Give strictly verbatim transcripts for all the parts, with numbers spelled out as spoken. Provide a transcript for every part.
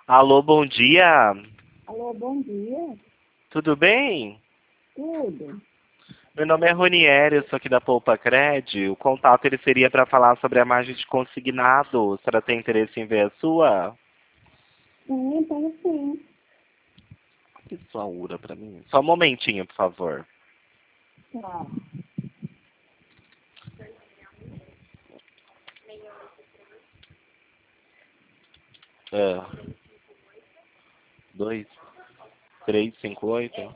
Alô, bom dia. Alô, bom dia. Tudo bem? Tudo. Meu nome é Ronieri, eu sou aqui da Poupa Cred. O contato ele seria para falar sobre a margem de consignado. A senhora tem interesse em ver a sua? Sim, tenho sim. Que sua ura para mim. Só um momentinho, por favor. Tá. Ah, dois, três, cinco, oito.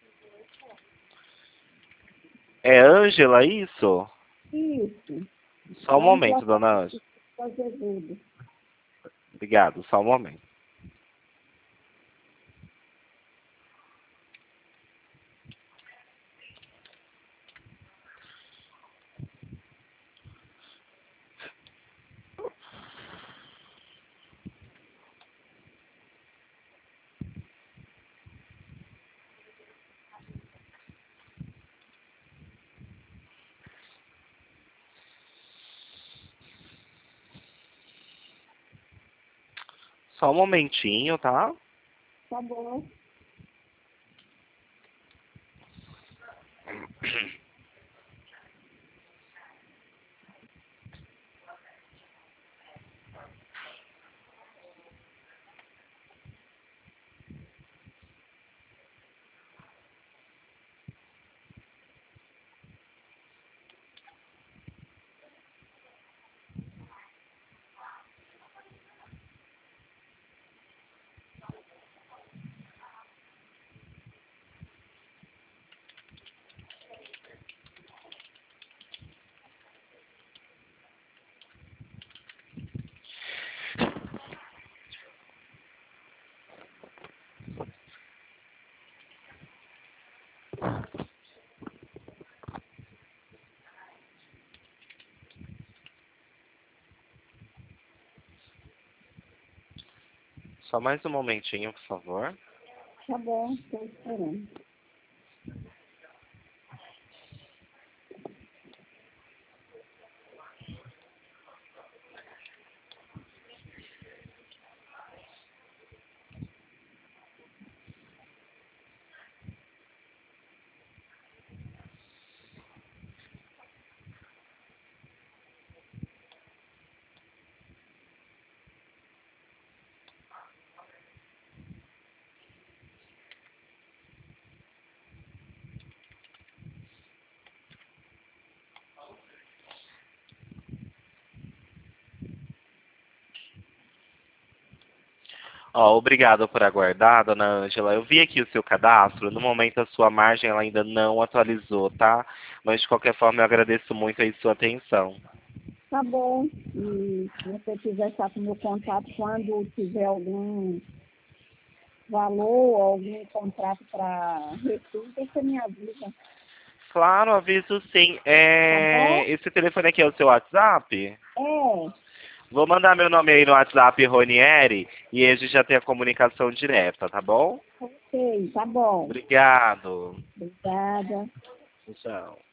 É Ângela, isso? Isso. Só um Ângela momento, dona Ângela. Azevedo. Obrigado, só um momento. Só um momentinho, tá? Tá bom. Só mais um momentinho, por favor. Tá bom, estou esperando. Ó, obrigado por aguardar, dona Ângela. Eu vi aqui o seu cadastro. No momento, a sua margem ela ainda não atualizou, tá? Mas, de qualquer forma, eu agradeço muito aí sua atenção. Tá bom. E se você quiser estar com o meu contato, quando tiver algum valor, algum contrato para refis, você me avisa. Claro, aviso sim. Tá bom? É... Esse telefone aqui é o seu WhatsApp? É. Vou mandar meu nome aí no WhatsApp, Ronieri, e aí a gente já tem a comunicação direta, tá bom? Ok, tá bom. Obrigado. Obrigada. Tchau.